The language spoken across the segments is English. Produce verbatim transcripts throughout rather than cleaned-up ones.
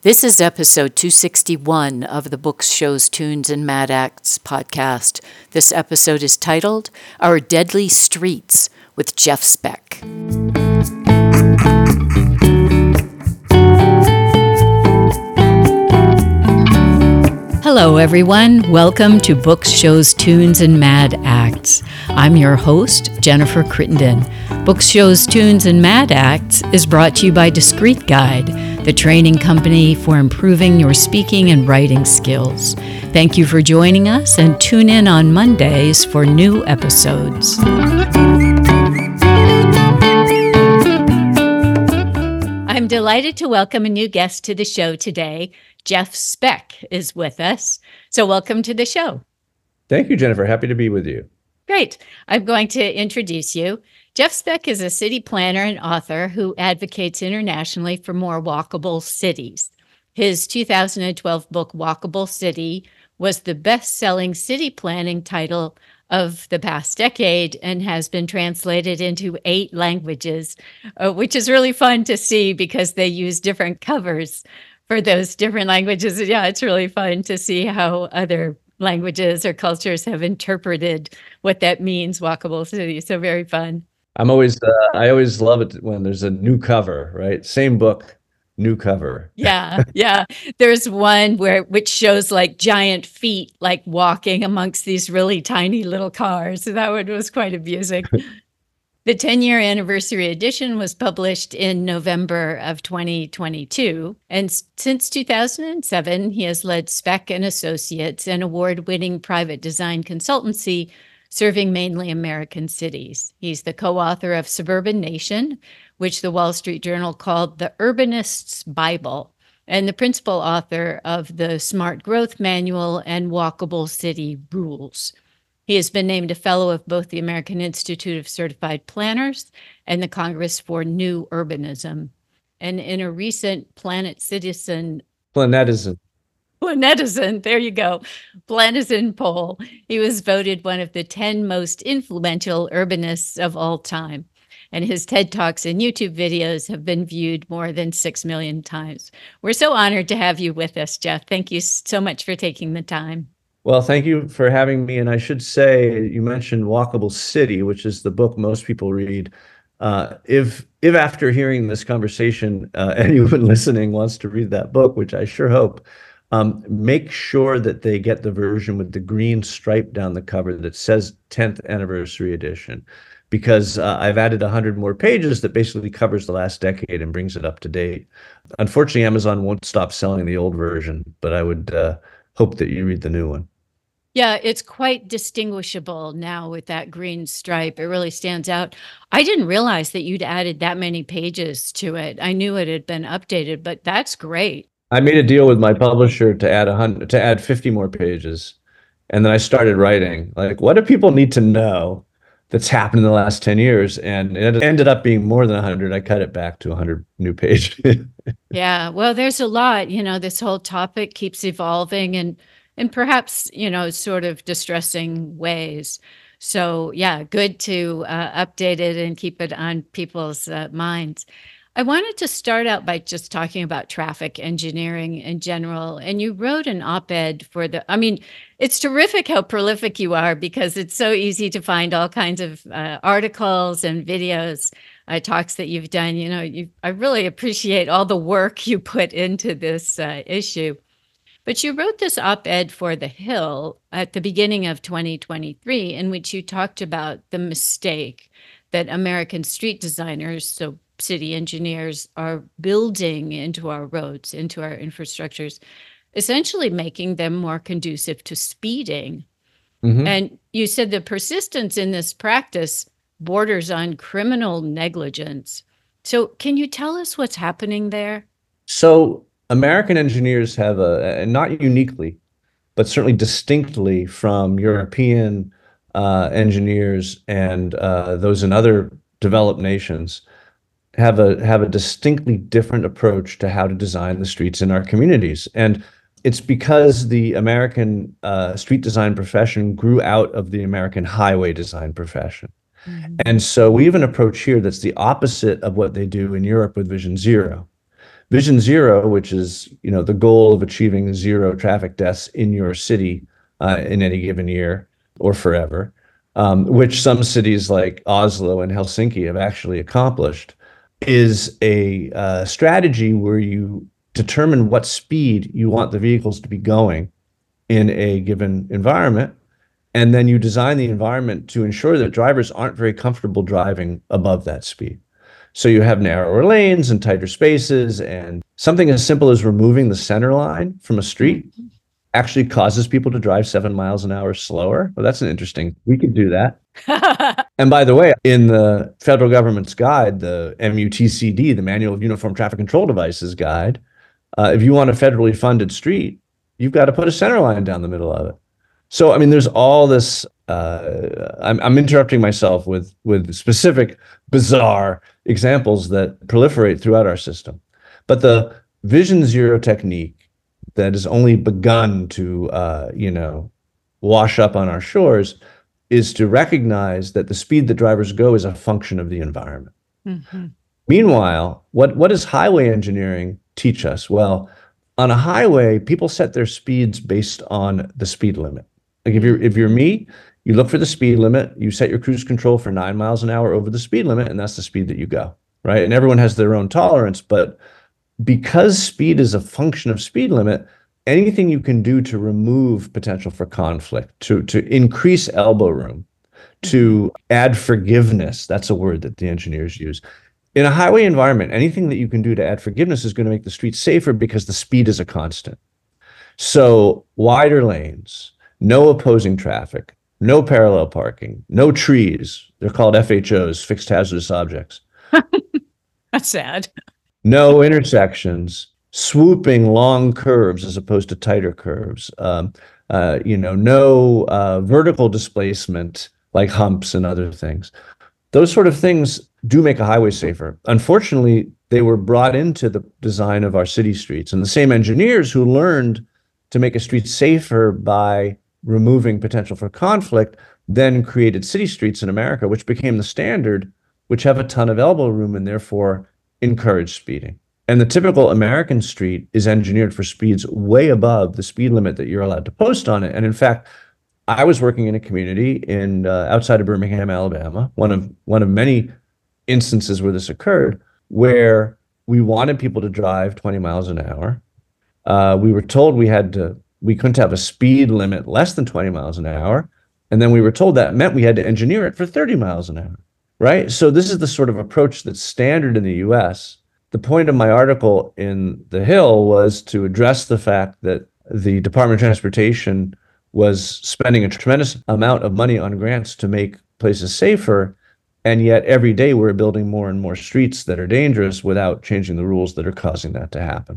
This is episode two sixty-one of the Books, Shows, Tunes, and Mad Acts podcast. This episode is titled Our Deadly Streets with Jeff Speck. Hello, everyone. Welcome to Books, Shows, Tunes, and Mad Acts. I'm your host, Jennifer Crittenden. Books, Shows, Tunes, and Mad Acts is brought to you by Discreet Guide, the training company for improving your speaking and writing skills. Thank you for joining us, and tune in on Mondays for new episodes. I'm delighted to welcome a new guest to the show today. Jeff Speck is with us. So welcome to the show. Thank you, Jennifer. Happy to be with you. Great. I'm going to introduce you. Jeff Speck is a city planner and author who advocates internationally for more walkable cities. His two thousand twelve book, Walkable City, was the best-selling city planning title of the past decade and has been translated into eight languages, uh, which is really fun to see because they use different covers for those different languages. Yeah, it's really fun to see how other languages or cultures have interpreted what that means, walkable city. So very fun. I'm always, uh, I always love it when there's a new cover, right? Same book, new cover. Yeah, yeah. There's one where which shows like giant feet, like walking amongst these really tiny little cars. So that one was quite amusing. The ten-year anniversary edition was published in November of twenty twenty-two, and since two thousand seven, he has led Speck and Associates, an award-winning private design consultancy serving mainly American cities. He's the co-author of Suburban Nation, which the Wall Street Journal called the Urbanist's Bible, and the principal author of the Smart Growth Manual and Walkable City Rules. He has been named a fellow of both the American Institute of Certified Planners and the Congress for New Urbanism. And in a recent Planet Citizen... Planetizen. Planetizen, there you go. Planetizen poll, he was voted one of the ten most influential urbanists of all time. And his TED Talks and YouTube videos have been viewed more than six million times. We're so honored to have you with us, Jeff. Thank you so much for taking the time. Well, thank you for having me. And I should say, you mentioned Walkable City, which is the book most people read. Uh, if if after hearing this conversation, uh, anyone listening wants to read that book, which I sure hope, um, make sure that they get the version with the green stripe down the cover that says tenth anniversary edition, because uh, I've added one hundred more pages that basically covers the last decade and brings it up to date. Unfortunately, Amazon won't stop selling the old version, but I would uh, hope that you read the new one. Yeah, it's quite distinguishable now with that green stripe. It really stands out. I didn't realize that you'd added that many pages to it. I knew it had been updated, but that's great. I made a deal with my publisher to add a hundred, to add fifty more pages. And then I started writing, like, what do people need to know that's happened in the last ten years? And it ended up being more than one hundred. I cut it back to one hundred new pages. Yeah, well, there's a lot. You know, this whole topic keeps evolving and in perhaps, you know, sort of distressing ways. So, yeah, good to uh, update it and keep it on people's uh, minds. I wanted to start out by just talking about traffic engineering in general. And you wrote an op-ed for the, I mean, it's terrific how prolific you are because it's so easy to find all kinds of uh, articles and videos, uh, talks that you've done. You know, you, I really appreciate all the work you put into this uh, issue. But you wrote this op-ed for The Hill at the beginning of twenty twenty-three in which you talked about the mistake that American street designers, so city engineers, are building into our roads, into our infrastructures, essentially making them more conducive to speeding. Mm-hmm. And you said the persistence in this practice borders on criminal negligence. So can you tell us what's happening there? So American engineers have a, not uniquely, but certainly distinctly from European uh, engineers and uh, those in other developed nations, have a have a distinctly different approach to how to design the streets in our communities. And it's because the American uh, street design profession grew out of the American highway design profession. Mm-hmm. And so we have an approach here that's the opposite of what they do in Europe with Vision Zero. Vision Zero, which is, you know, the goal of achieving zero traffic deaths in your city uh, in any given year or forever, um, which some cities like Oslo and Helsinki have actually accomplished, is a uh, strategy where you determine what speed you want the vehicles to be going in a given environment. And then you design the environment to ensure that drivers aren't very comfortable driving above that speed. So you have narrower lanes and tighter spaces, and something as simple as removing the center line from a street actually causes people to drive seven miles an hour slower. Well, that's an interesting, we could do that. And by the way, in the federal government's guide, the M U T C D, the Manual of Uniform Traffic Control Devices guide, uh, if you want a federally funded street, you've got to put a center line down the middle of it. So, I mean, there's all this, uh, I'm, I'm interrupting myself with, with specific bizarre examples that proliferate throughout our system. But the Vision Zero technique that has only begun to, uh, you know, wash up on our shores is to recognize that the speed that drivers go is a function of the environment. Mm-hmm. Meanwhile, what, what does highway engineering teach us? Well, on a highway, people set their speeds based on the speed limit. Like if you're if you're me, you look for the speed limit, you set your cruise control for nine miles an hour over the speed limit, and that's the speed that you go, right? And everyone has their own tolerance, but because speed is a function of speed limit, anything you can do to remove potential for conflict, to to increase elbow room, to add forgiveness, that's a word that the engineers use. In a highway environment, anything that you can do to add forgiveness is going to make the street safer because the speed is a constant. So wider lanes, no opposing traffic, no parallel parking, no trees. They're called F H Os, fixed hazardous objects. That's sad. No intersections, swooping long curves as opposed to tighter curves. Um, uh, you know, no uh, vertical displacement like humps and other things. Those sort of things do make a highway safer. Unfortunately, they were brought into the design of our city streets, and the same engineers who learned to make a street safer by removing potential for conflict then created city streets in America, which became the standard, which have a ton of elbow room and therefore encourage speeding. And the typical American street is engineered for speeds way above the speed limit that you're allowed to post on it. And in fact, I was working in a community in uh, outside of Birmingham, Alabama, one of one of many instances where this occurred, where we wanted people to drive twenty miles an hour. Uh, we were told we had to, we couldn't have a speed limit less than twenty miles an hour. And then we were told that meant we had to engineer it for thirty miles an hour, right? So this is the sort of approach that's standard in the U S. The point of my article in The Hill was to address the fact that the Department of Transportation was spending a tremendous amount of money on grants to make places safer. And yet every day we're building more and more streets that are dangerous without changing the rules that are causing that to happen.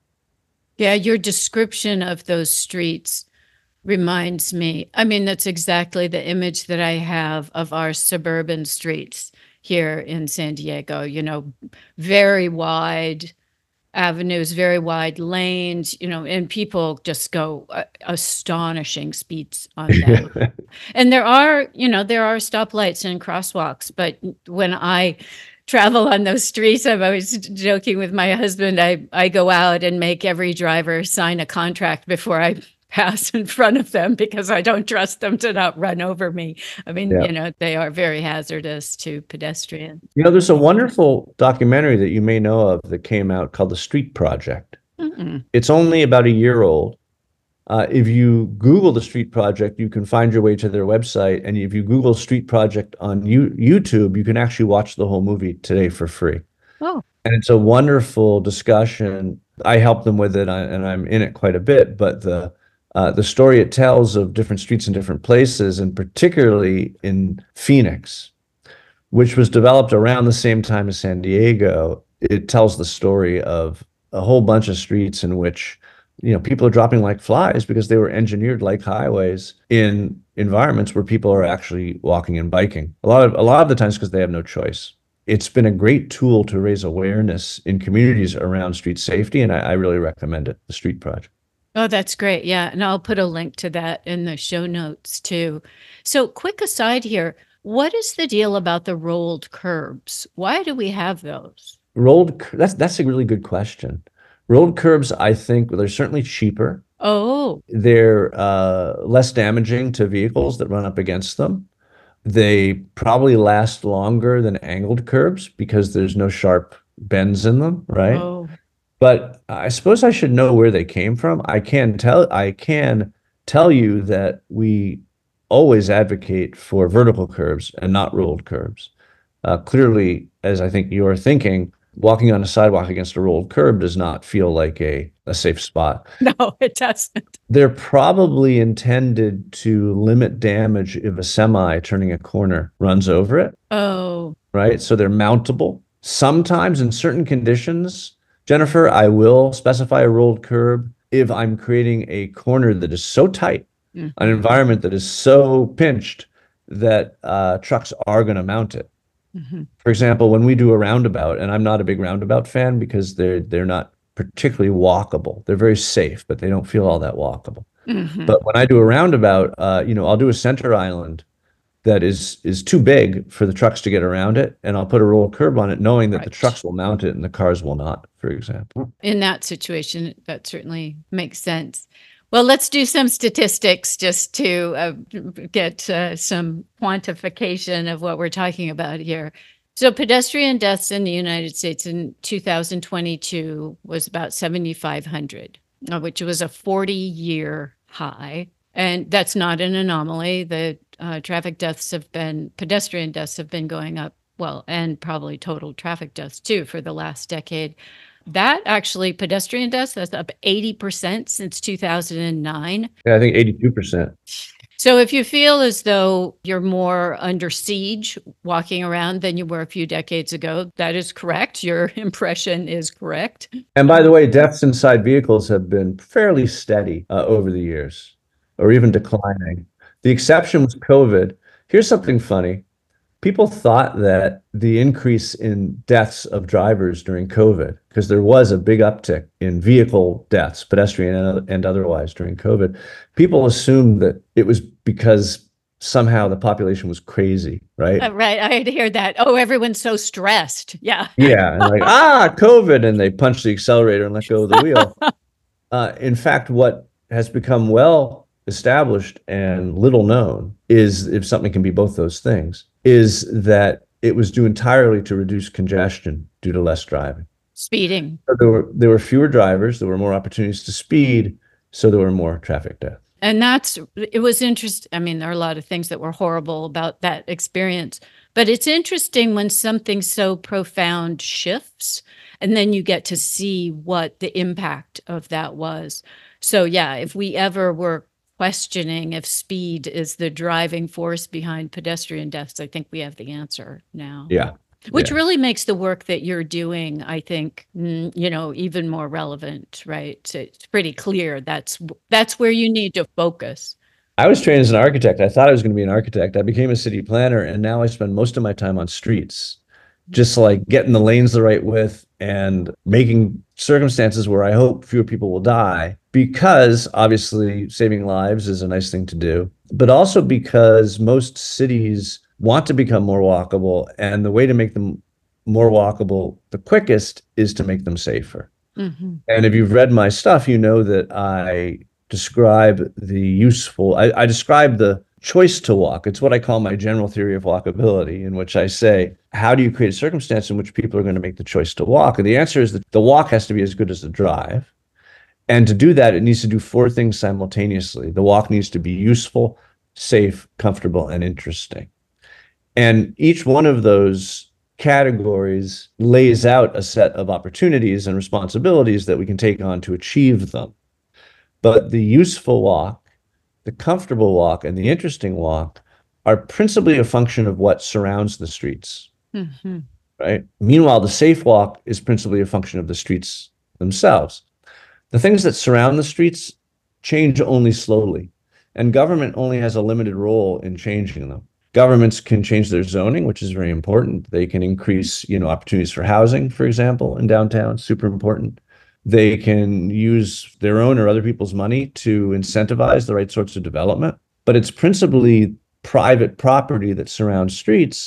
Yeah, your description of those streets reminds me, I mean, that's exactly the image that I have of our suburban streets here in San Diego, you know, very wide avenues, very wide lanes, you know, and people just go uh, astonishing speeds on them. And there are, you know, there are stoplights and crosswalks, but when I travel on those streets, I'm always joking with my husband, I, I go out and make every driver sign a contract before I pass in front of them because I don't trust them to not run over me. I mean, yeah. you know, they are very hazardous to pedestrians. You know, there's a wonderful documentary that you may know of that came out called The Street Project. Mm-mm. It's only about a year old. Uh, if you Google The Street Project, you can find your way to their website. And if you Google Street Project on U- YouTube, you can actually watch the whole movie today for free. Oh. And it's a wonderful discussion. I help them with it, and I'm in it quite a bit, but the Uh, the story it tells of different streets in different places, and particularly in Phoenix, which was developed around the same time as San Diego, it tells the story of a whole bunch of streets in which, you know, people are dropping like flies because they were engineered like highways in environments where people are actually walking and biking. A lot of a lot of the times because they have no choice. It's been a great tool to raise awareness in communities around street safety, and I, I really recommend it, The Street Project. Oh, that's great. Yeah. And I'll put a link to that in the show notes too. So quick aside here, what is the deal about the rolled curbs? Why do we have those? Rolled, cur- that's that's a really good question. Rolled curbs, I think they're certainly cheaper. Oh, They're uh, less damaging to vehicles that run up against them. They probably last longer than angled curbs because there's no sharp bends in them, right? oh, But I suppose I should know where they came from. I can tell I can tell you that we always advocate for vertical curbs and not rolled curbs. Uh, clearly, as I think you're thinking, walking on a sidewalk against a rolled curb does not feel like a, a safe spot. no, it doesn't. They're probably intended to limit damage if a semi turning a corner runs over it, Oh, right? So they're mountable. Sometimes in certain conditions, Jennifer, I will specify a rolled curb if I'm creating a corner that is so tight, an mhm, environment that is so pinched that uh, trucks are going to mount it. mhm, For example, when we do a roundabout, and I'm not a big roundabout fan because they're they're not particularly walkable. They're very safe, but they don't feel all that walkable. mhm. But when I do a roundabout, uh, you know, I'll do a center island that is is too big for the trucks to get around it, and I'll put a roll curb on it, knowing that the Right. trucks will mount it and the cars will not, for example. In that situation, that certainly makes sense. Well, let's do some statistics just to uh, get uh, some quantification of what we're talking about here. So, pedestrian deaths in the United States in two thousand twenty-two was about seven thousand five hundred, uh, which was a forty year high. And that's not an anomaly. The uh, traffic deaths have been, pedestrian deaths have been going up, well, and probably total traffic deaths too for the last decade. That actually, pedestrian deaths, that's up eighty percent since two thousand nine. Yeah, I think eighty-two percent. So if you feel as though you're more under siege walking around than you were a few decades ago, that is correct. Your impression is correct. And by the way, deaths inside vehicles have been fairly steady uh, over the years, or even declining. The exception was COVID. Here's something funny. People thought that the increase in deaths of drivers during COVID, because there was a big uptick in vehicle deaths, pedestrian and, and otherwise during COVID, people assumed that it was because somehow the population was crazy, right? Uh, right. I had heard that. Oh, everyone's so stressed. Yeah. Yeah, and like, ah, COVID, and they punch the accelerator and let go of the wheel. Uh, in fact, what has become well established and little known is, if something can be both those things, is that it was due entirely to reduce congestion due to less driving. Speeding. So there were there were fewer drivers, there were more opportunities to speed, so there were more traffic deaths. And that's, it was interesting. I mean, there are a lot of things that were horrible about that experience, but it's interesting when something so profound shifts and then you get to see what the impact of that was. So, yeah, if we ever were questioning if speed is the driving force behind pedestrian deaths, I think we have the answer now. Yeah. Which Yeah. really makes the work that you're doing, I think, mm, you know, even more relevant, right? So it's pretty clear that's that's where you need to focus. I was trained as an architect. I thought I was going to be an architect. I became a city planner, and now I spend most of my time on streets, just like getting the lanes the right width and making circumstances where I hope fewer people will die, because obviously saving lives is a nice thing to do, but also because most cities want to become more walkable, and the way to make them more walkable the quickest is to make them safer. Mhm. And if you've read my stuff, you know that I describe the useful, I, I describe the choice to walk. It's what I call my general theory of walkability, in which I say, how do you create a circumstance in which people are going to make the choice to walk? And the answer is that the walk has to be as good as the drive. And to do that, it needs to do four things simultaneously. The walk needs to be useful, safe, comfortable, and interesting. And each one of those categories lays out a set of opportunities and responsibilities that we can take on to achieve them. But the useful walk, the comfortable walk, and the interesting walk are principally a function of what surrounds the streets, Mhm. right? Meanwhile, the safe walk is principally a function of the streets themselves. The things that surround the streets change only slowly, and government only has a limited role in changing them. Governments can change their zoning, which is very important. They can increase, you know, opportunities for housing, for example, in downtown, super important. They can use their own or other people's money to incentivize the right sorts of development. But it's principally private property that surrounds streets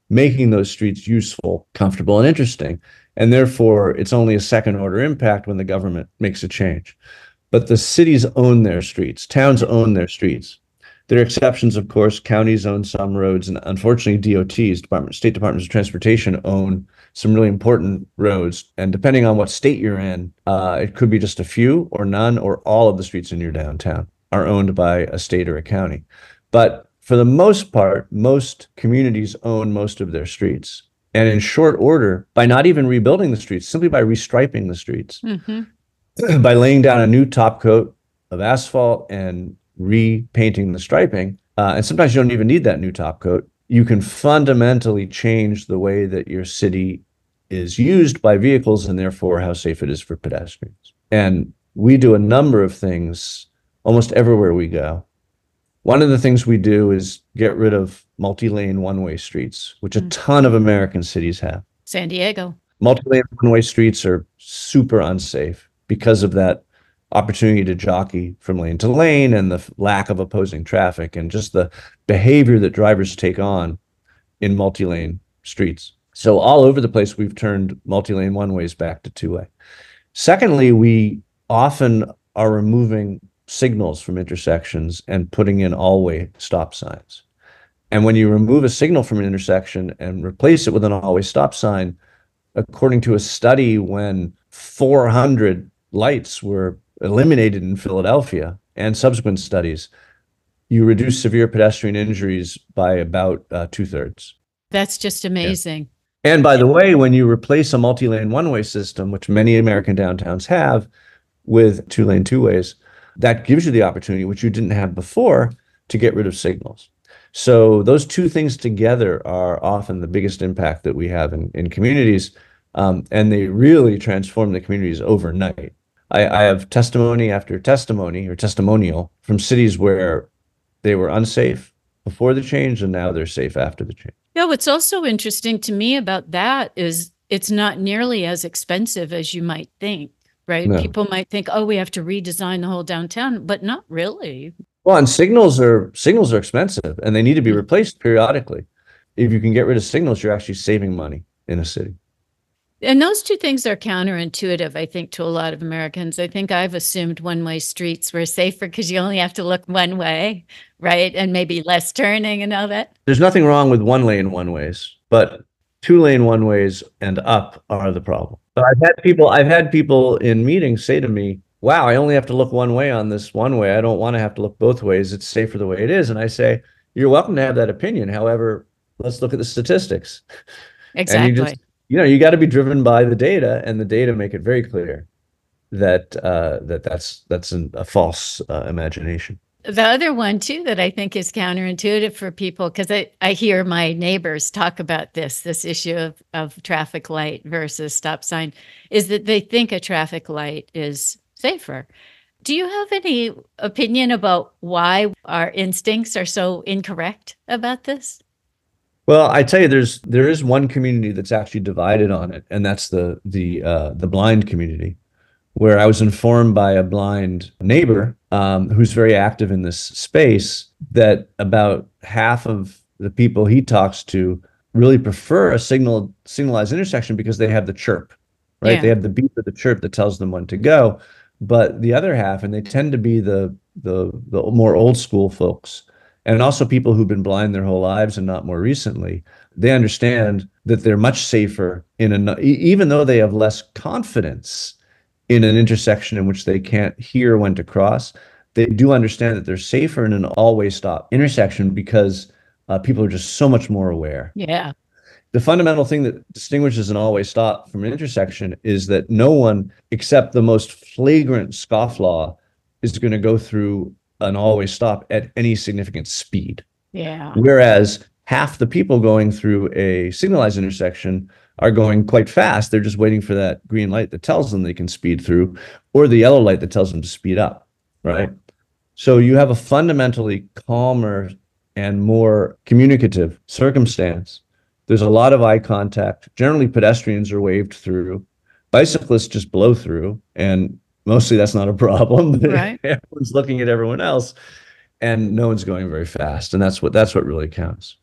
making those streets useful, comfortable, and interesting. And therefore, it's only a second order impact when the government makes a change. But the cities own their streets, towns own their streets. There are exceptions, of course. Counties own some roads, and unfortunately, D O Ts, Department, State Departments of Transportation, own some really important roads. And depending on what state you're in, uh, it could be just a few or none, or all of the streets in your downtown are owned by a state or a county. But for the most part, most communities own most of their streets. And in short order, by not even rebuilding the streets, simply by restriping the streets, mm-hmm. by laying down a new top coat of asphalt and repainting the striping, uh, and sometimes you don't even need that new top coat, you can fundamentally change the way that your city is used by vehicles and therefore how safe it is for pedestrians. And we do a number of things almost everywhere we go. One of the things we do is get rid of multi-lane one-way streets, which a ton of American cities have. San Diego. Multi-lane one-way streets are super unsafe because of that opportunity to jockey from lane to lane and the lack of opposing traffic and just the behavior that drivers take on in multi-lane streets. So all over the place, we've turned multi-lane one-ways back to two-way. Secondly, we often are removing signals from intersections and putting in all-way stop signs. And when you remove a signal from an intersection and replace it with an all-way stop sign, according to a study when four hundred lights were eliminated in Philadelphia and subsequent studies, you reduce severe pedestrian injuries by about uh, two-thirds. That's just amazing. Yeah. And by the way, when you replace a multi-lane one-way system, which many American downtowns have, with two-lane two-ways, that gives you the opportunity, which you didn't have before, to get rid of signals. So those two things together are often the biggest impact that we have in, in communities, um, and they really transform the communities overnight. I, I have testimony after testimony or testimonial from cities where they were unsafe before the change and now they're safe after the change. Yeah, what's also interesting to me about that is it's not nearly as expensive as you might think, right? No. People might think, oh, we have to redesign the whole downtown, but not really. Well, and signals are signals are expensive and they need to be replaced periodically. If you can get rid of signals, you're actually saving money in a city. And those two things are counterintuitive, I think, to a lot of Americans. I think I've assumed one-way streets were safer because you only have to look one way, right? And maybe less turning and all that. There's nothing wrong with one-lane one-ways, but two-lane one-ways and up are the problem. So I've had people, I've had people in meetings say to me, wow, I only have to look one way on this one way. I don't want to have to look both ways. It's safer the way it is. And I say, you're welcome to have that opinion. However, let's look at the statistics. Exactly. And you just, you know, you got to be driven by the data, and the data make it very clear that uh, that that's that's an, a false uh, imagination. The other one, too, that I think is counterintuitive for people, because I, I hear my neighbors talk about this, this issue of, of traffic light versus stop sign, is that they think a traffic light is safer. Do you have any opinion about why our instincts are so incorrect about this? Well, I tell you, there's there is one community that's actually divided on it, and that's the the uh, the blind community, where I was informed by a blind neighbor um, who's very active in this space that about half of the people he talks to really prefer a signal signalized intersection because they have the chirp, right? Yeah. They have the beep of the chirp that tells them when to go. But the other half, and they tend to be the the the more old school folks, and also people who've been blind their whole lives and not more recently, they understand that they're much safer in a, even though they have less confidence in an intersection in which they can't hear when to cross, they do understand that they're safer in an all-way stop intersection because uh, people are just so much more aware. Yeah. The fundamental thing that distinguishes an all-way stop from an intersection is that no one except the most flagrant scofflaw is going to go through an all-way stop at any significant speed. Yeah. Whereas half the people going through a signalized intersection are going quite fast. They're just waiting for that green light that tells them they can speed through, or the yellow light that tells them to speed up, right? So you have a fundamentally calmer and more communicative circumstance. There's a lot of eye contact. Generally, pedestrians are waved through. Bicyclists just blow through, and mostly that's not a problem. Right. Everyone's looking at everyone else, and no one's going very fast, and that's what that's what really counts.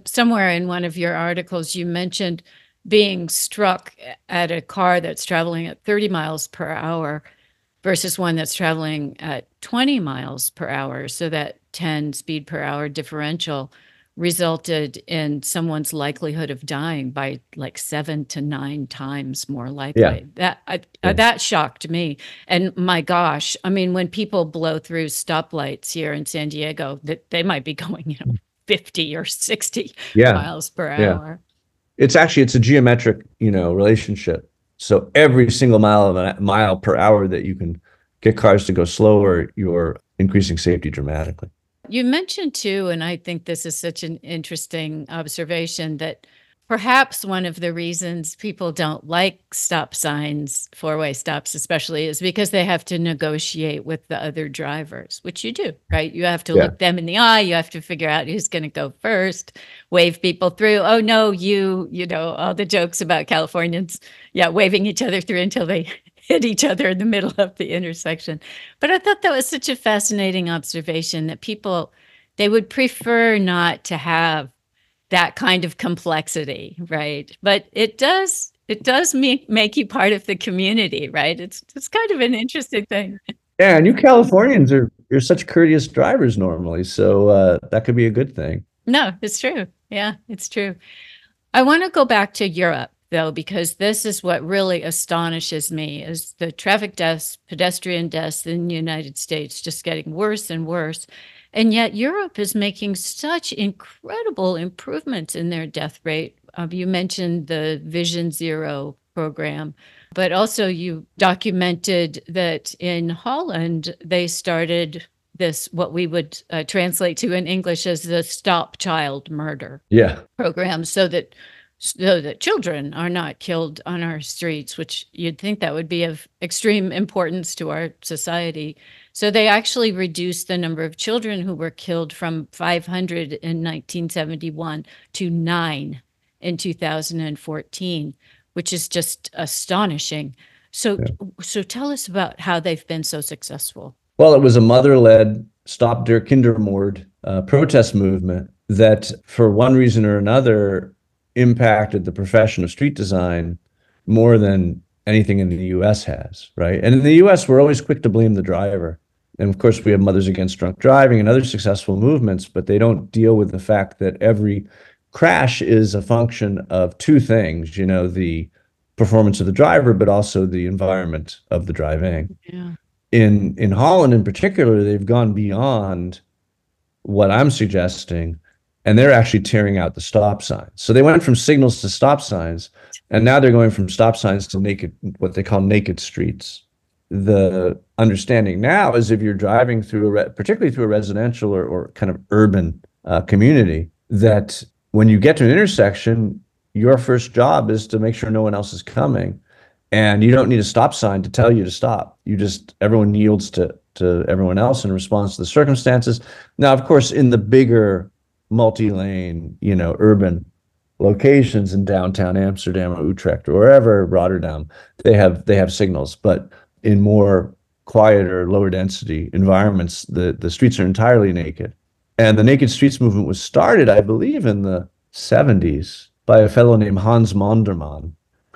Somewhere in one of your articles, you mentioned being struck at a car that's traveling at thirty miles per hour versus one that's traveling at twenty miles per hour. So that ten speed per hour differential resulted in someone's likelihood of dying by like seven to nine times more Yeah. likely. That I, uh, Yeah. that shocked me. And my gosh, I mean, when people blow through stoplights here in San Diego, that they might be going, you know, fifty or sixty Yeah. miles per Yeah. hour. It's actually it's a geometric, you know, relationship. So every single mile of a mile per hour that you can get cars to go slower, you're increasing safety dramatically. You mentioned too, and I think this is such an interesting observation, that perhaps one of the reasons people don't like stop signs, four-way stops especially, is because they have to negotiate with the other drivers, which you do, right? You have to Yeah. look them in the eye. You have to figure out who's going to go first, wave people through. Oh, no, you, you know, all the jokes about Californians, yeah, waving each other through until they hit each other in the middle of the intersection. But I thought that was such a fascinating observation that people, they would prefer not to have that kind of complexity, right? But it does it does make make you part of the community, right? It's it's kind of an interesting thing. Yeah, and you Californians are you're such courteous drivers normally, so uh, that could be a good thing. No, it's true. Yeah, it's true. I want to go back to Europe though, because this is what really astonishes me is the traffic deaths, pedestrian deaths in the United States just getting worse and worse. And yet Europe is making such incredible improvements in their death rate. Uh, you mentioned the Vision Zero program, but also you documented that in Holland, they started this, what we would uh, translate to in English as the Stop Child Murder Yeah. program, so that so that children are not killed on our streets, which you'd think that would be of extreme importance to our society. So they actually reduced the number of children who were killed from five hundred in nineteen seventy-one to nine in two thousand fourteen, which is just astonishing. So, Yeah. so tell us about how they've been so successful. Well, it was a mother-led Stop Der Kindermord uh, protest movement that, for one reason or another, impacted the profession of street design more than anything in the U S has, right? And in the U S, we're always quick to blame the driver. And of course, we have Mothers Against Drunk Driving and other successful movements, but they don't deal with the fact that every crash is a function of two things, you know, the performance of the driver, but also the environment of the driving. Yeah. In in Holland in particular, they've gone beyond what I'm suggesting, and they're actually tearing out the stop signs. So they went from signals to stop signs, and now they're going from stop signs to naked, what they call naked streets. The understanding now is if you're driving through a, re- particularly through a residential or, or kind of urban uh, community, that when you get to an intersection, your first job is to make sure no one else is coming. And you don't need a stop sign to tell you to stop. You just, everyone yields to, to everyone else in response to the circumstances. Now, of course, in the bigger multi-lane, you know, urban locations in downtown Amsterdam or Utrecht or wherever, Rotterdam, they have they have signals. But in more quieter, lower density environments, the, the streets are entirely naked. And the Naked Streets movement was started, I believe, in the seventies by a fellow named Hans Monderman,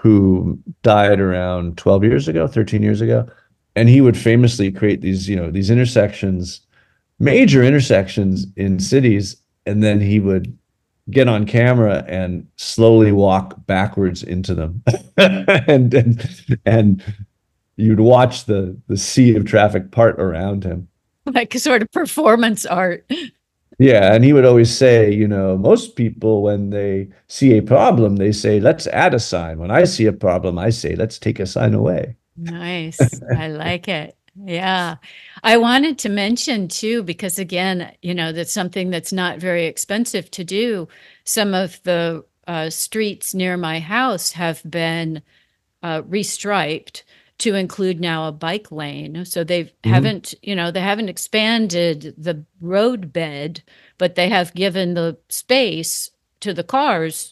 who died around twelve years ago, thirteen years ago. And he would famously create these, you know, these intersections, major intersections in cities, and then he would get on camera and slowly walk backwards into them. and, and and you'd watch the the sea of traffic part around him. Like a sort of performance art. Yeah, and he would always say, you know, most people, when they see a problem, they say, let's add a sign. When I see a problem, I say, let's take a sign away. Nice. I like it. Yeah. I wanted to mention too, because again, you know, that's something that's not very expensive to do. Some of the uh, streets near my house have been uh, restriped to include now a bike lane. So they Mhm. haven't, you know, they haven't expanded the road bed, but they have given the space to the cars,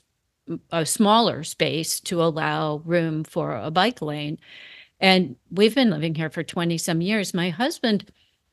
a smaller space to allow room for a bike lane. And we've been living here for twenty some years. My husband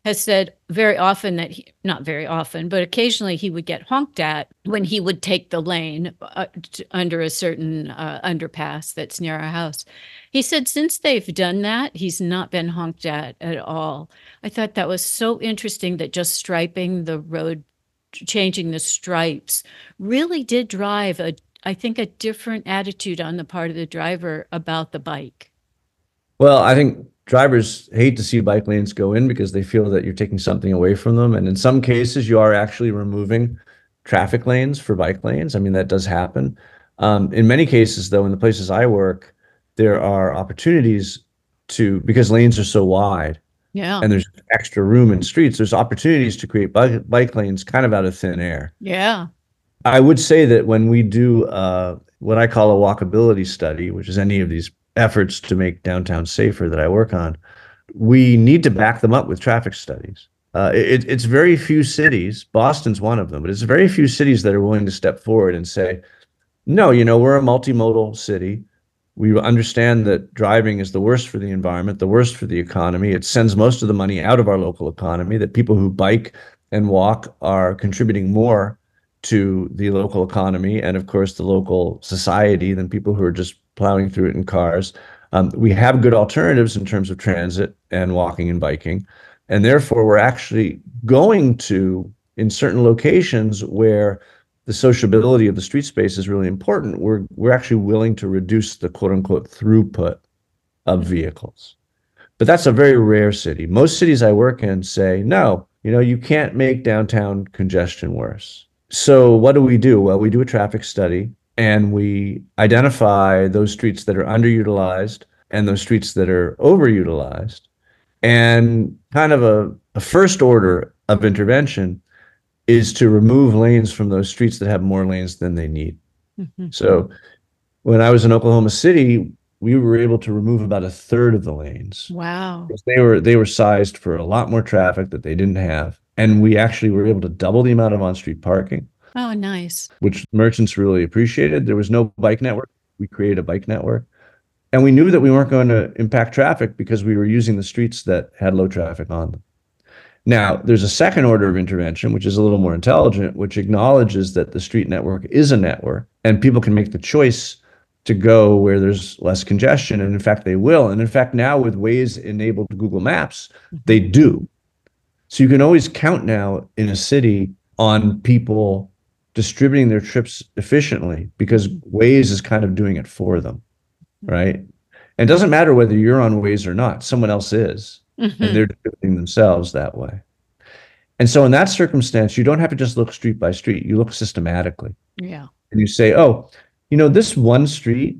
has said very often that he, not very often, but occasionally he would get honked at when he would take the lane uh, t- under a certain uh, underpass that's near our house. He said since they've done that, he's not been honked at at all. I thought that was so interesting that just striping the road, changing the stripes, really did drive a, I think, a different attitude on the part of the driver about the bike. Well, I think drivers hate to see bike lanes go in because they feel that you're taking something away from them. And in some cases, you are actually removing traffic lanes for bike lanes. I mean, that does happen. Um, in many cases, though, in the places I work, there are opportunities to, because lanes are so wide Yeah. and there's extra room in streets, there's opportunities to create bike, bike lanes kind of out of thin air. Yeah. I would say that when we do uh, what I call a walkability study, which is any of these efforts to make downtown safer that I work on, we need to back them up with traffic studies. Uh, it, it's very few cities, Boston's one of them, but it's very few cities that are willing to step forward and say, no, you know, we're a multimodal city. We understand that driving is the worst for the environment, the worst for the economy. It sends most of the money out of our local economy, that people who bike and walk are contributing more to the local economy and, of course, the local society than people who are just plowing through it in cars. Um, we have good alternatives in terms of transit and walking and biking. And therefore, we're actually going to, in certain locations where the sociability of the street space is really important, we're we're actually willing to reduce the quote unquote throughput of vehicles. But that's a very rare city. Most cities I work in say, no, you know, you can't make downtown congestion worse. So what do we do? Well, we do a traffic study and we identify those streets that are underutilized and those streets that are overutilized. And kind of a, a first order of intervention is to remove lanes from those streets that have more lanes than they need. Mm-hmm. So when I was in Oklahoma City, we were able to remove about a third of the lanes. Wow. They were they were sized for a lot more traffic that they didn't have. And we actually were able to double the amount of on-street parking. Oh, nice. Which merchants really appreciated. There was no bike network. We created a bike network. And we knew that we weren't going to impact traffic because we were using the streets that had low traffic on them. Now, there's a second order of intervention, which is a little more intelligent, which acknowledges that the street network is a network and people can make the choice to go where there's less congestion. And in fact, they will. And in fact, now with Waze enabled Google Maps, they do. So you can always count now in a city on people distributing their trips efficiently because Waze is kind of doing it for them, right? And it doesn't matter whether you're on Waze or not, someone else is. Mm-hmm. And they're distributing themselves that way. And so in that circumstance, you don't have to just look street by street. You look systematically. Yeah. And you say, oh, you know, this one street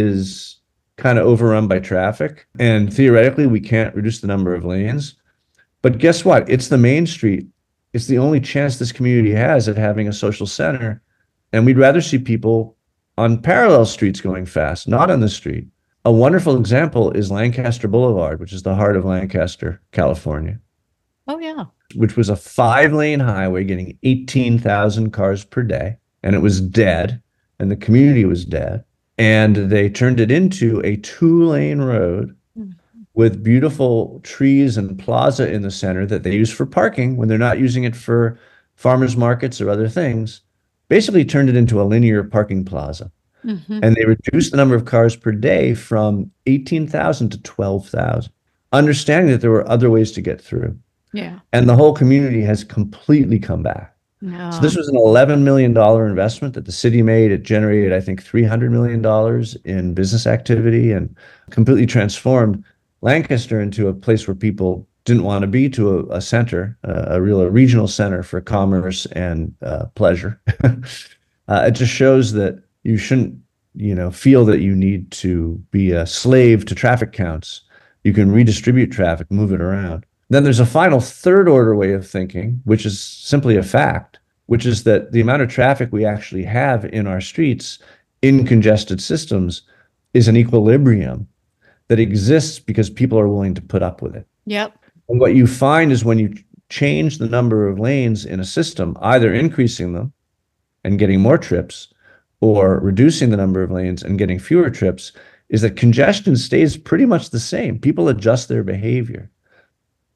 is kind of overrun by traffic. And theoretically, we can't reduce the number of lanes. But guess what? It's the main street. It's the only chance this community has at having a social center. And we'd rather see people on parallel streets going fast, not on the street. A wonderful example is Lancaster Boulevard, which is the heart of Lancaster, California. Oh, yeah. Which was a five-lane highway getting eighteen thousand cars per day. And it was dead. And the community was dead. And they turned it into a two-lane road mm-hmm. with beautiful trees and plaza in the center that they use for parking when they're not using it for farmers markets or other things. Basically turned it into a linear parking plaza. Mm-hmm. And they reduced the number of cars per day from eighteen thousand to twelve thousand, understanding that there were other ways to get through. Yeah. And the whole community has completely come back. No. So this was an eleven million dollars investment that the city made. It generated, I think, three hundred million dollars in business activity and completely transformed Lancaster into a place where people didn't want to be, to a, a center, a, a real a regional center for commerce and uh, pleasure. uh, it just shows that you shouldn't, you know, feel that you need to be a slave to traffic counts. You can redistribute traffic, move it around. Then there's a final third order way of thinking, which is simply a fact, which is that the amount of traffic we actually have in our streets in congested systems is an equilibrium that exists because people are willing to put up with it. Yep. And what you find is when you change the number of lanes in a system, either increasing them and getting more trips or reducing the number of lanes and getting fewer trips, is that congestion stays pretty much the same. People adjust their behavior.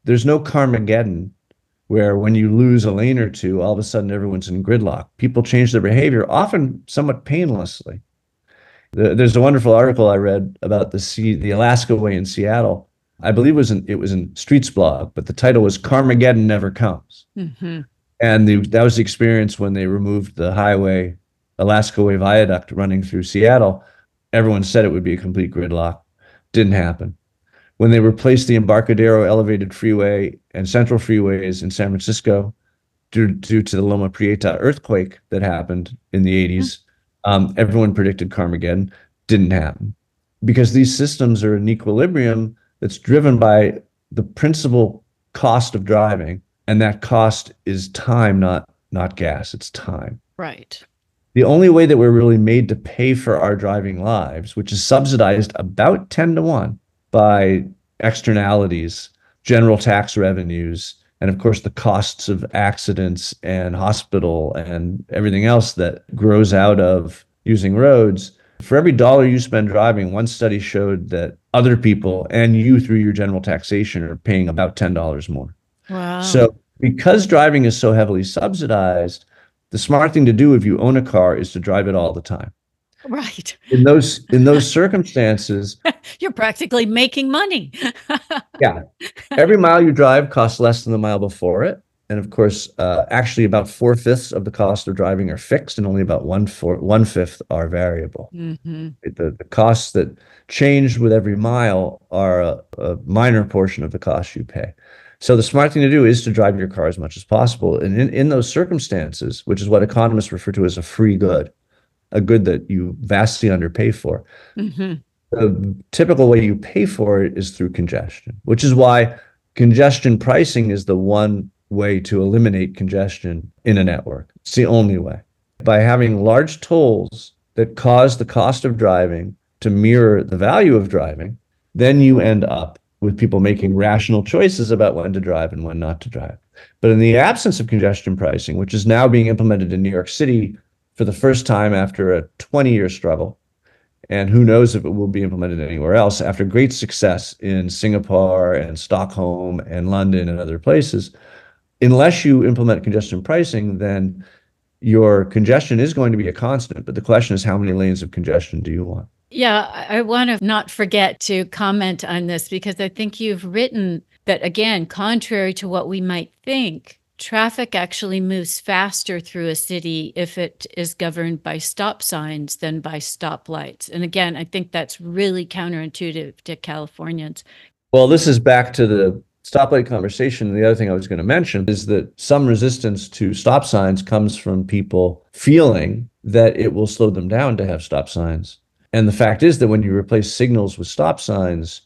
there's no Carmageddon where when you lose a lane or two, all of a sudden everyone's in gridlock. People change their behavior, often somewhat painlessly. There's a wonderful article I read about the sea, the Alaska Way in Seattle. I believe it was in, it was in Streets Blog, but the title was Carmageddon Never Comes. Mm-hmm. And the, that was the experience when they removed the highway, Alaska Way viaduct running through Seattle. Everyone said it would be a complete gridlock. Didn't happen. When they replaced the Embarcadero Elevated Freeway and Central Freeways in San Francisco due, due to the Loma Prieta earthquake that happened in the eighties, um, everyone predicted Carmageddon. Didn't happen. Because these systems are in equilibrium that's driven by the principal cost of driving, and that cost is time, not not gas. It's time. Right. The only way that we're really made to pay for our driving lives, which is subsidized about ten to one by externalities, general tax revenues, and of course the costs of accidents and hospital and everything else that grows out of using roads. For every dollar you spend driving, one study showed that other people and you through your general taxation are paying about ten dollars more. Wow. So because driving is so heavily subsidized, the smart thing to do if you own a car is to drive it all the time. Right. In those in those circumstances, you're practically making money. Yeah. Every mile you drive costs less than the mile before it. And of course, uh, actually about four-fifths of the cost of driving are fixed and only about one four, one-fifth are variable. Mm-hmm. The, the costs that change with every mile are a, a minor portion of the cost you pay. So the smart thing to do is to drive your car as much as possible. And in, in those circumstances, which is what economists refer to as a free good, a good that you vastly underpay for, mm-hmm. the typical way you pay for it is through congestion, which is why congestion pricing is the one way to eliminate congestion in a network. It's the only way. By having large tolls that cause the cost of driving to mirror the value of driving, then you end up with people making rational choices about when to drive and when not to drive. But in the absence of congestion pricing, which is now being implemented in New York City for the first time after a twenty-year struggle, and who knows if it will be implemented anywhere else, after great success in Singapore and Stockholm and London and other places, unless you implement congestion pricing, then your congestion is going to be a constant. But the question is, how many lanes of congestion do you want? Yeah, I want to not forget to comment on this because I think you've written that, again, contrary to what we might think, traffic actually moves faster through a city if it is governed by stop signs than by stoplights. And again, I think that's really counterintuitive to Californians. Well, this is back to the stoplight conversation. The other thing I was going to mention is that some resistance to stop signs comes from people feeling that it will slow them down to have stop signs. And the fact is that when you replace signals with stop signs,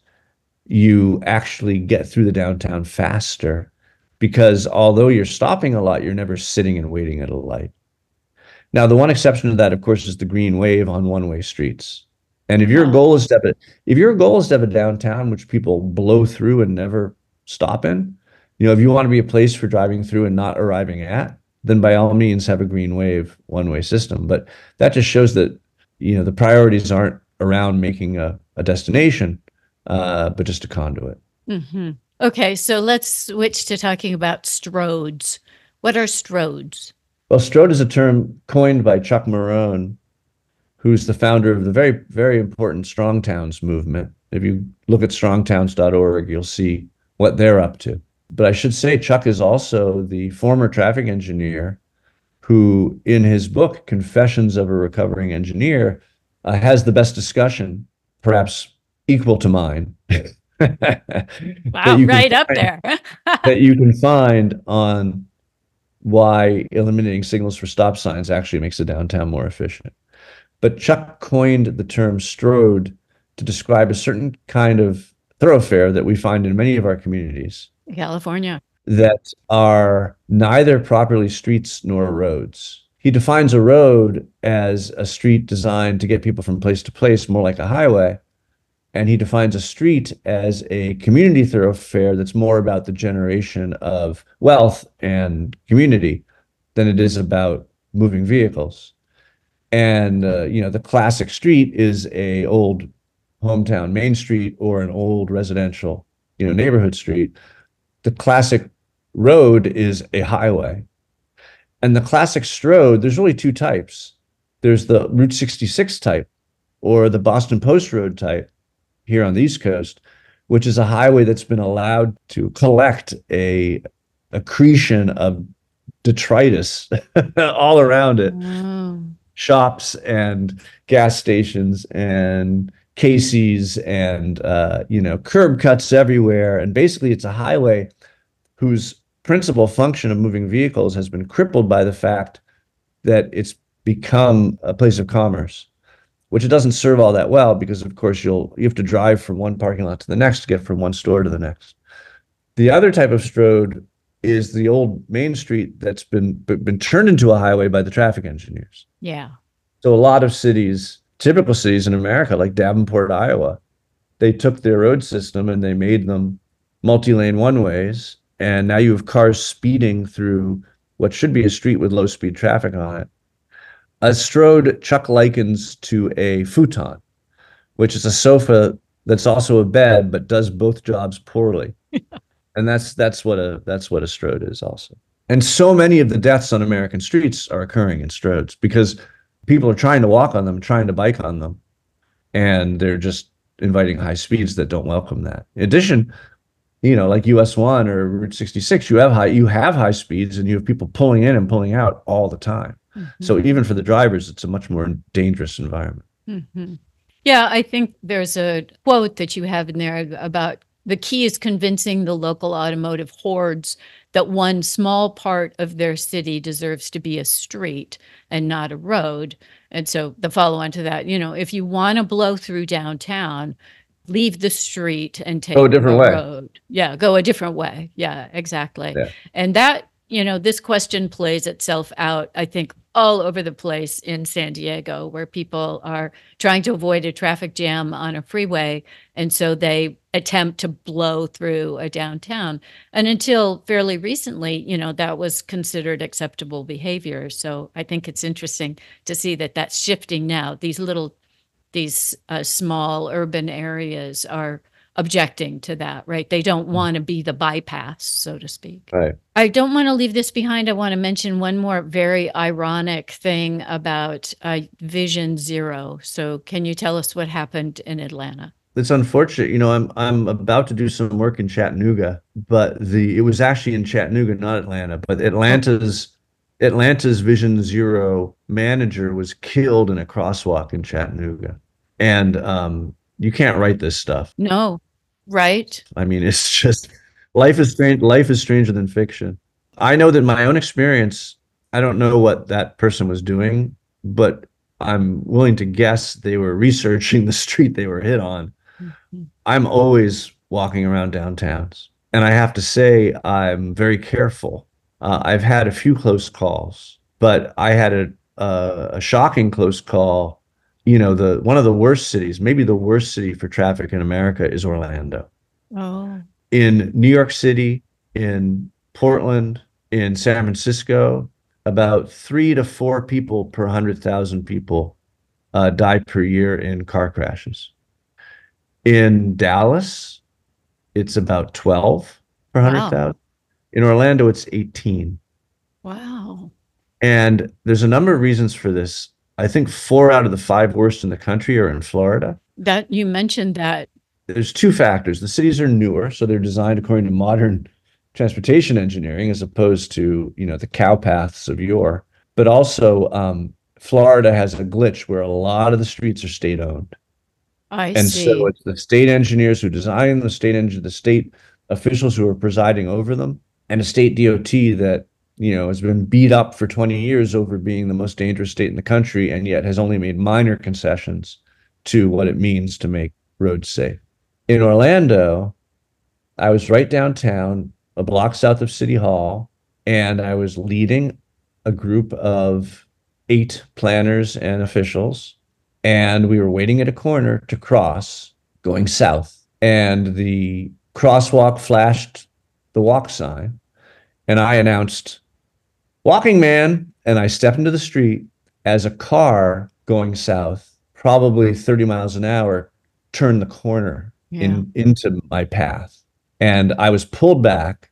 you actually get through the downtown faster because although you're stopping a lot, you're never sitting and waiting at a light. Now, the one exception to that, of course, is the green wave on one-way streets. And if your goal is to have a, if your goal is to have a downtown which people blow through and never stop in, you know, if you want to be a place for driving through and not arriving at, then by all means have a green wave one-way system. But that just shows that, you know, the priorities aren't around making a, a destination, uh, but just a conduit. Mm-hmm. Okay, so let's switch to talking about stroads. What are stroads? Well, stroad is a term coined by Chuck Marohn, who's the founder of the very, very important Strong Towns movement. If you look at strong towns dot org, you'll see what they're up to. But I should say Chuck is also the former traffic engineer who, in his book, Confessions of a Recovering Engineer, uh, has the best discussion, perhaps equal to mine. Wow, right up there. That you can find on why eliminating signals for stop signs actually makes the downtown more efficient. But Chuck coined the term stroad to describe a certain kind of thoroughfare that we find in many of our communities. California. That are neither properly streets nor roads. He defines a road as a street designed to get people from place to place, more like a highway. And he defines a street as a community thoroughfare that's more about the generation of wealth and community than it is about moving vehicles. And, uh, you know, the classic street is a old hometown main street or an old residential, you know, neighborhood street. the classic road is a highway. And the classic Strode, there's really two types. There's the Route sixty-six type or the Boston Post Road type here on the East Coast, which is a highway that's been allowed to collect a accretion of detritus all around it. Wow. Shops and gas stations and Casey's and, uh, you know, curb cuts everywhere. And basically it's a highway whose principal function of moving vehicles has been crippled by the fact that it's become a place of commerce, which it doesn't serve all that well because, of course, you'll you have to drive from one parking lot to the next to get from one store to the next. The other type of Strode is the old Main Street that's been been turned into a highway by the traffic engineers. Yeah. So a lot of cities, typical cities in America, like Davenport, Iowa, they took their road system and they made them multi-lane one-ways. And now you have cars speeding through what should be a street with low-speed traffic on it. A Strode Chuck likens to a futon, which is a sofa that's also a bed, but does both jobs poorly. And that's that's what a that's what a Strode is also. And so many of the deaths on American streets are occurring in Strodes because people are trying to walk on them, trying to bike on them, and they're just inviting high speeds that don't welcome that. In addition, you know, like U S one or Route sixty-six, you have high you have high speeds and you have people pulling in and pulling out all the time. Mm-hmm. So even for the drivers, it's a much more dangerous environment. Mm-hmm. Yeah, I think there's a quote that you have in there about the key is convincing the local automotive hordes that one small part of their city deserves to be a street and not a road. And so the follow on to that, you know, if you want to blow through downtown, leave the street and take go a different a way. road. Yeah, go a different way. Yeah, exactly. Yeah. And that, you know, this question plays itself out, I think, all over the place in San Diego, where people are trying to avoid a traffic jam on a freeway. And so they attempt to blow through a downtown. And until fairly recently, you know, that was considered acceptable behavior. So I think it's interesting to see that that's shifting now. These little, these uh, small urban areas are objecting to that, right? They don't want to be the bypass, so to speak. Right. I don't want to leave this behind. I want to mention one more very ironic thing about uh, Vision Zero. So can you tell us what happened in Atlanta? It's unfortunate. You know, I'm I'm about to do some work in Chattanooga, but the it was actually in Chattanooga, not Atlanta. But Atlanta's Atlanta's Vision Zero manager was killed in a crosswalk in Chattanooga. And um you can't write this stuff. No, right? I mean, it's just life is strange. Life is stranger than fiction. I know that my own experience, I don't know what that person was doing, but I'm willing to guess they were researching the street they were hit on. Mm-hmm. I'm always walking around downtowns, and I have to say I'm very careful. Uh, I've had a few close calls, but I had a, a, a shocking close call. You know, the one of the worst cities, maybe the worst city for traffic in America is Orlando. Oh. In New York City, in Portland, in San Francisco, about three to four people per one hundred thousand people uh, die per year in car crashes. In Dallas, it's about twelve per one hundred thousand. Wow. In Orlando, it's eighteen. Wow. And there's a number of reasons for this. I think four out of the five worst in the country are in Florida. That you mentioned that. There's two factors. The cities are newer, so they're designed according to modern transportation engineering as opposed to, you know, the cow paths of yore. But also, um, Florida has a glitch where a lot of the streets are state-owned. I and see. so it's the state engineers who design the state engine, the state officials who are presiding over them, and a state D O T that, you know, has been beat up for twenty years over being the most dangerous state in the country, and yet has only made minor concessions to what it means to make roads safe. In Orlando, I was right downtown, a block south of City Hall, and I was leading a group of eight planners and officials, and we were waiting at a corner to cross, going south, and the crosswalk flashed the walk sign, and I announced, "Walking man," and I stepped into the street as a car going south, probably thirty miles an hour, turned the corner yeah. in into my path. And I was pulled back,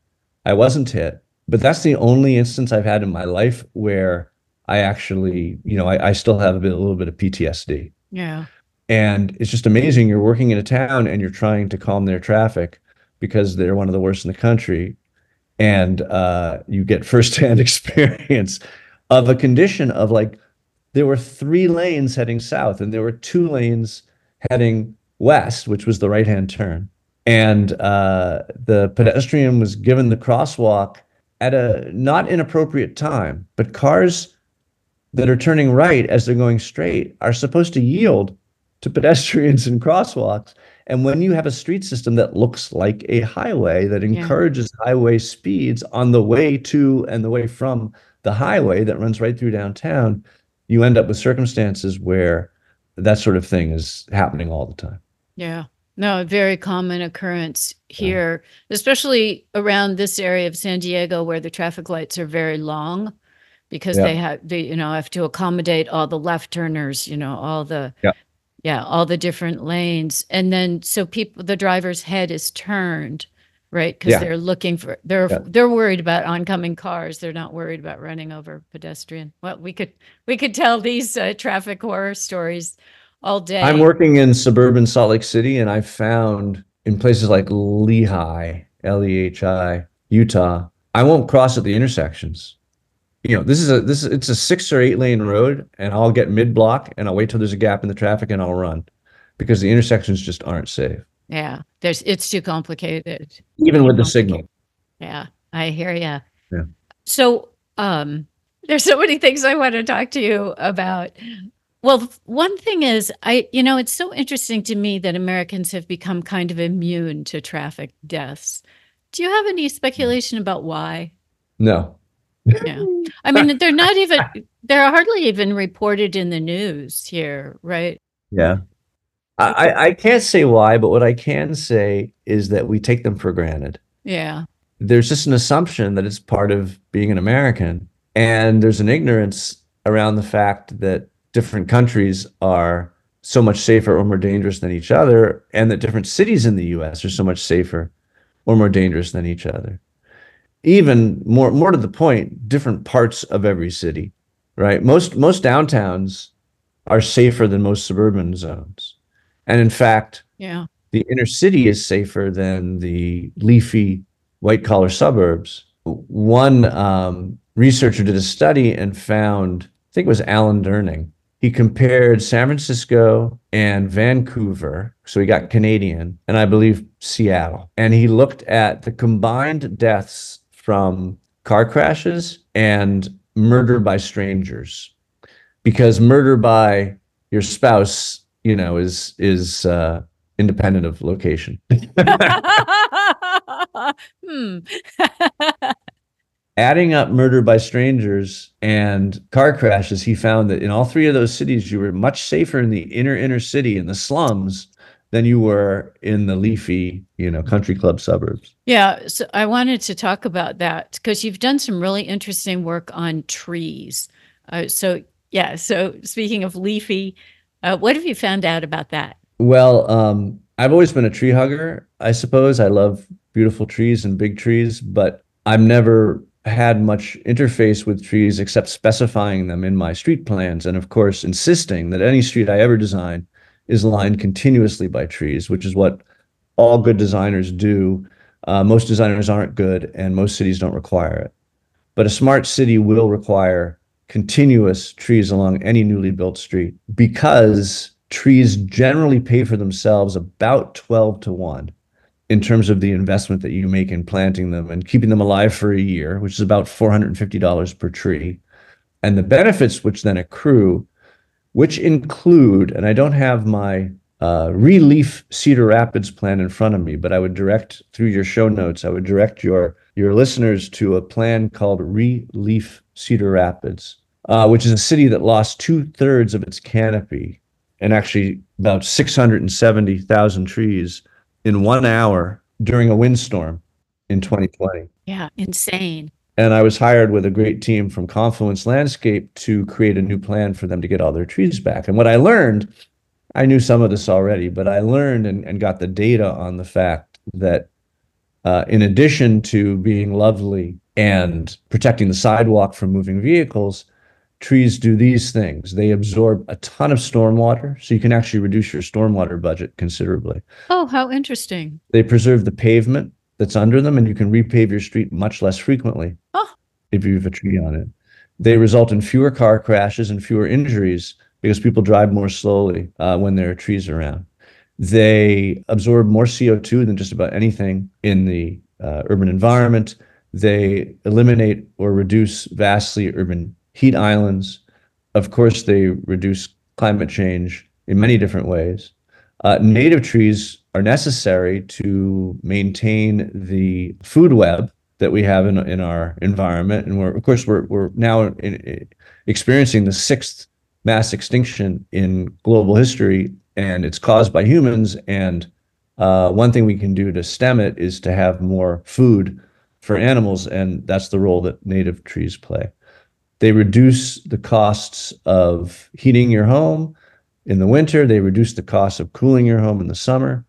I wasn't hit. But that's the only instance I've had in my life where I actually, you know, I, I still have a bit, a little bit of P T S D. Yeah. And it's just amazing. You're working in a town and you're trying to calm their traffic because they're one of the worst in the country. And uh, you get firsthand experience of a condition of like, there were three lanes heading south and there were two lanes heading west, which was the right-hand turn. And uh, the pedestrian was given the crosswalk at a not inappropriate time, but cars that are turning right as they're going straight are supposed to yield to pedestrians and crosswalks. And when you have a street system that looks like a highway that Yeah. encourages highway speeds on the way to and the way from the highway that runs right through downtown, you end up with circumstances where that sort of thing is happening all the time. Yeah. No, a very common occurrence here, especially around this area of San Diego where the traffic lights are very long because they Yeah. have they, you know, have to accommodate all the left turners, you know, all the Yeah. yeah, all the different lanes. And then so people the driver's head is turned, right? Because Yeah. they're looking for they're Yeah. they're worried about oncoming cars. They're not worried about running over pedestrian. Well, we could we could tell these uh, traffic horror stories all day. I'm working in suburban Salt Lake City, and I found in places like Lehi, L E H I, Utah, I won't cross at the intersections. You know, this is a this is it's a six or eight lane road, and I'll get mid block and I'll wait till there's a gap in the traffic and I'll run because the intersections just aren't safe. Yeah, there's it's too complicated. Even Too with the complicated. signal. Yeah, I hear ya. Yeah. So, um, there's so many things I want to talk to you about. Well, one thing is, I, you know, it's so interesting to me that Americans have become kind of immune to traffic deaths. Do you have any speculation about why? No. Yeah. I mean, they're not even, they're hardly even reported in the news here, right? Yeah. I, I can't say why, but what I can say is that we take them for granted. Yeah. There's just an assumption that it's part of being an American. And there's an ignorance around the fact that different countries are so much safer or more dangerous than each other, and that different cities in the U S are so much safer or more dangerous than each other. Even more, more to the point, different parts of every city, right? Most, most downtowns are safer than most suburban zones. And in fact, Yeah. the inner city is safer than the leafy white collar suburbs. One um, researcher did a study and found, I think it was Alan Durning, he compared San Francisco and Vancouver, so he got Canadian, and I believe Seattle. And he looked at the combined deaths from car crashes and murder by strangers. Because murder by your spouse, you know, is is uh, independent of location. Hmm. Adding up murder by strangers and car crashes, he found that in all three of those cities, you were much safer in the inner inner city, in the slums, than you were in the leafy, you know, country club suburbs. Yeah, so I wanted to talk about that because you've done some really interesting work on trees. Uh, so yeah, so speaking of leafy, uh, what have you found out about that? Well, um, I've always been a tree hugger, I suppose. I love beautiful trees and big trees, but I've never had much interface with trees except specifying them in my street plans, and of course insisting that any street I ever design is lined continuously by trees, which is what all good designers do. Uh, most designers aren't good, and most cities don't require it. But a smart city will require continuous trees along any newly built street because trees generally pay for themselves about twelve to one in terms of the investment that you make in planting them and keeping them alive for a year, which is about four hundred fifty dollars per tree. And the benefits which then accrue, which include, and I don't have my uh, Re-Leaf Cedar Rapids plan in front of me, but I would direct through your show notes, I would direct your, your listeners to a plan called Re-Leaf Cedar Rapids, uh, which is a city that lost two thirds of its canopy and actually about six hundred seventy thousand trees in one hour during a windstorm in twenty twenty. Yeah, insane. And I was hired with a great team from Confluence Landscape to create a new plan for them to get all their trees back. And what I learned, I knew some of this already, but I learned and, and got the data on the fact that Uh, in addition to being lovely and protecting the sidewalk from moving vehicles, trees do these things. They absorb a ton of stormwater, so you can actually reduce your stormwater budget considerably. Oh, how interesting. They preserve the pavement that's under them, and you can repave your street much less frequently oh. if you have a tree on it. They result in fewer car crashes and fewer injuries because people drive more slowly uh, when there are trees around. They absorb more C O two than just about anything in the uh, urban environment. They eliminate or reduce vastly urban heat islands. Of course, they reduce climate change in many different ways. Uh, native trees are necessary to maintain the food web that we have in, in our environment. And we're, of course, we're, we're now in, in experiencing the sixth mass extinction in global history, and it's caused by humans. And uh, one thing we can do to stem it is to have more food for animals, and that's the role that native trees play. They reduce the costs of heating your home in the winter. They reduce the cost of cooling your home in the summer.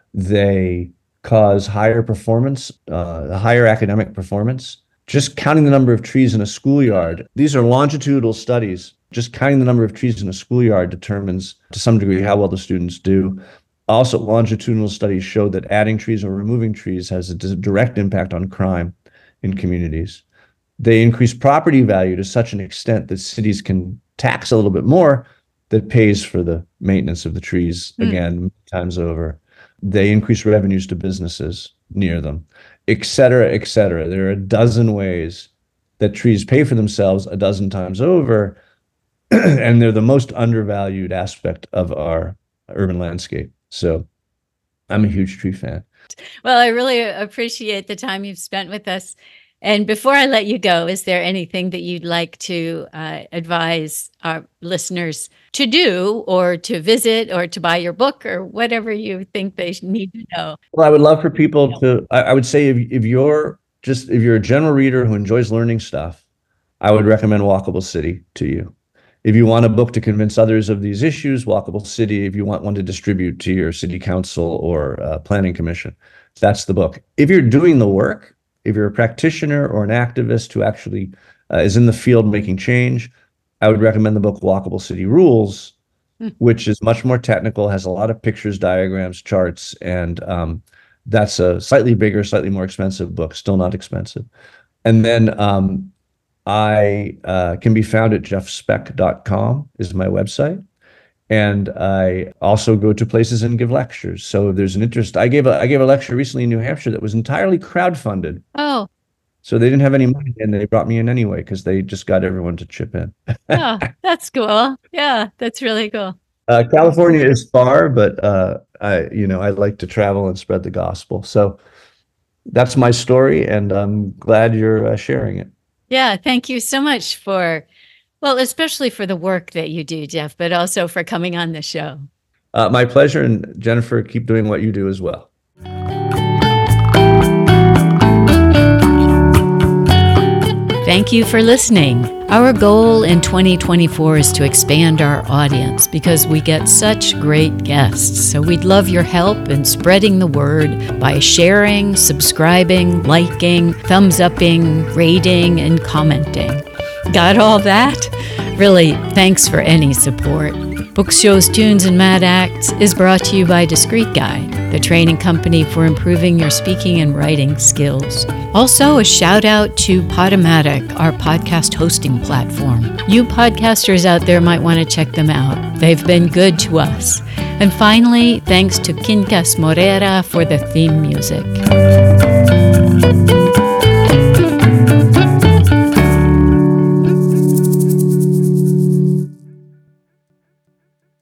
They cause higher performance, uh, higher academic performance. Just counting the number of trees in a schoolyard. These are longitudinal studies. Just counting the number of trees in a schoolyard determines to some degree how well the students do. Also, longitudinal studies show that adding trees or removing trees has a direct impact on crime in communities. They increase property value to such an extent that cities can tax a little bit more that pays for the maintenance of the trees, mm. again, times over. They increase revenues to businesses near them, et cetera, et cetera. There are a dozen ways that trees pay for themselves a dozen times over, and they're the most undervalued aspect of our urban landscape. So I'm a huge tree fan. Well, I really appreciate the time you've spent with us. And before I let you go, is there anything that you'd like to uh, advise our listeners to do, or to visit, or to buy your book, or whatever you think they need to know? Well, I would love for people to, I, I would say if, if you're just, if you're a general reader who enjoys learning stuff, I would recommend Walkable City to you. If you want a book to convince others of these issues, Walkable City. If you want one to distribute to your city council or uh, planning commission, that's the book. If you're doing the work, if you're a practitioner or an activist who actually uh, is in the field making change, I would recommend the book Walkable City Rules, mm. which is much more technical, has a lot of pictures, diagrams, charts, and um, that's a slightly bigger, slightly more expensive book, still not expensive. And then um, I uh, can be found at jeff speck dot com is my website. And I also go to places and give lectures. So if there's an interest, I gave a I gave a lecture recently in New Hampshire that was entirely crowdfunded. Oh. So they didn't have any money, and they brought me in anyway because they just got everyone to chip in. Oh, that's cool. Yeah, that's really cool. Uh, California is far, but uh, I, you know, I like to travel and spread the gospel. So that's my story, and I'm glad you're uh, sharing it. Yeah, thank you so much for, well, especially for the work that you do, Jeff, but also for coming on the show. Uh, my pleasure, and Jennifer, keep doing what you do as well. Thank you for listening. Our goal in twenty twenty-four is to expand our audience because we get such great guests. So we'd love your help in spreading the word by sharing, subscribing, liking, thumbs upping, rating, and commenting. Got all that? Really, thanks for any support. Books, Shows, Tunes, and Mad Acts is brought to you by Discreet Guide, the training company for improving your speaking and writing skills. Also, a shout out to Podomatic, our podcast hosting platform. You podcasters out there might want to check them out. They've been good to us. And finally, thanks to Quincas Morera for the theme music.